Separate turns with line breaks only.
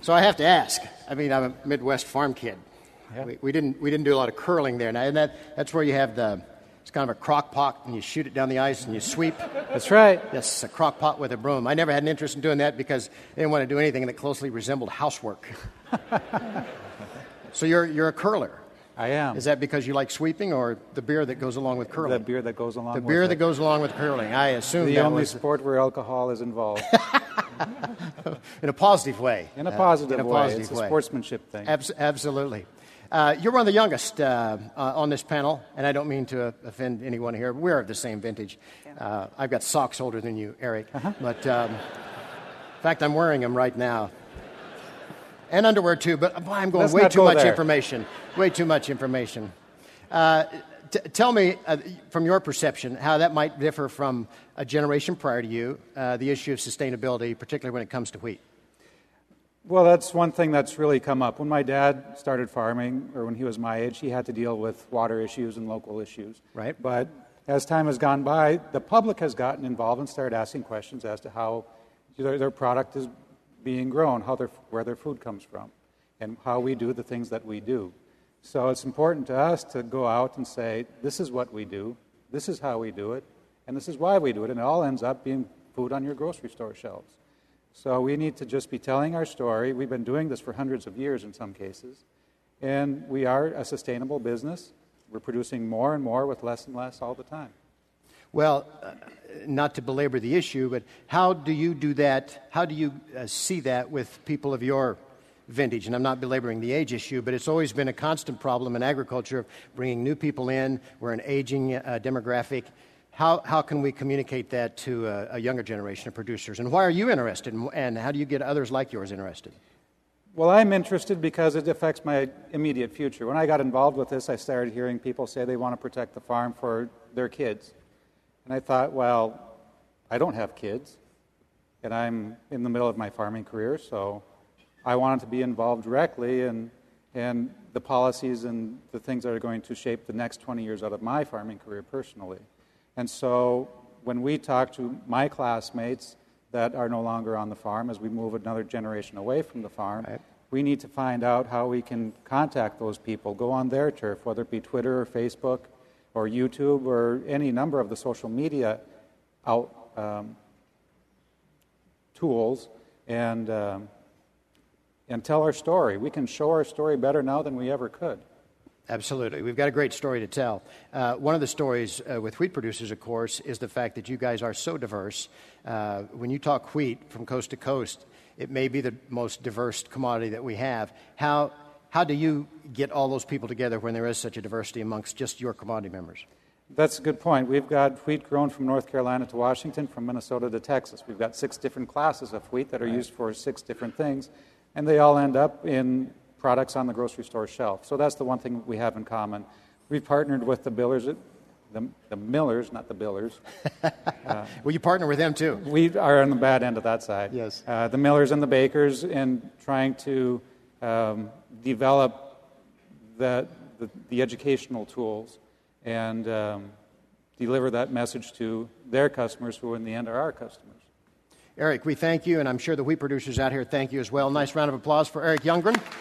So I have to ask. I mean, I'm a Midwest farm kid.
Yeah.
We didn't do a lot of curling there. Now, and that's where you have it's kind of a crock pot, and you shoot it down the ice, and you sweep.
That's right.
Yes, a crock pot with a broom. I never had an interest in doing that because I didn't want to do anything that closely resembled housework. So you're a curler.
I am.
Is that because you like sweeping or the beer that goes along with curling?
The beer that goes along with it.
The beer that goes along with curling. I assume
the only sport where alcohol is involved.
In a positive way.
In a positive way. It's a sportsmanship thing.
Absolutely. You're one of the youngest on this panel, and I don't mean to offend anyone here. We're of the same vintage. I've got socks older than you, Eric. But in fact, I'm wearing them right now. And underwear, too, but boy, I'm going
Let's
way too much
there.
information. Way too much information. Tell me, from your perception, how that might differ from a generation prior to you, the issue of sustainability, particularly when it comes to wheat.
Well, that's one thing that's really come up. When my dad started farming, or when he was my age, he had to deal with water issues and local issues.
Right.
But as time has gone by, the public has gotten involved and started asking questions as to how their product is being grown, where their food comes from, and how we do the things that we do. So it's important to us to go out and say, this is what we do, this is how we do it, and this is why we do it, and it all ends up being food on your grocery store shelves. So we need to just be telling our story. We've been doing this for hundreds of years in some cases, and we are a sustainable business. We're producing more and more with less and less all the time.
Well, not to belabor the issue, but how do you do that? How do you see that with people of your vintage? And I'm not belaboring the age issue, but it's always been a constant problem in agriculture of bringing new people in. We're an aging demographic. How can we communicate that to a younger generation of producers? And why are you interested? And how do you get others like yours interested?
Well, I'm interested because it affects my immediate future. When I got involved with this, I started hearing people say they want to protect the farm for their kids. And I thought, well, I don't have kids, and I'm in the middle of my farming career, so I wanted to be involved directly in the policies and the things that are going to shape the next 20 years out of my farming career personally. And so when we talk to my classmates that are no longer on the farm, as we move another generation away from the farm,
right,
we need to find out how we can contact those people, go on their turf, whether it be Twitter or Facebook or YouTube or any number of the social media tools, and tell our story. We can show our story better now than we ever could.
Absolutely. We've got a great story to tell. One of the stories with wheat producers, of course, is the fact that you guys are so diverse. When you talk wheat from coast to coast, it may be the most diverse commodity that we have. How do you get all those people together when there is such a diversity amongst just your commodity members?
That's a good point. We've got wheat grown from North Carolina to Washington, from Minnesota to Texas. We've got 6 different classes of wheat that are used for 6 different things, and they all end up in products on the grocery store shelf. So that's the one thing we have in common. We've partnered with the millers, not the billers.
Well, you partner with them, too.
We are on the bad end of that side.
Yes.
The millers and the bakers, and trying to develop the educational tools and deliver that message to their customers, who in the end are our customers.
Eric, we thank you, and I'm sure the wheat producers out here thank you as well. Nice round of applause for Eric Youngren.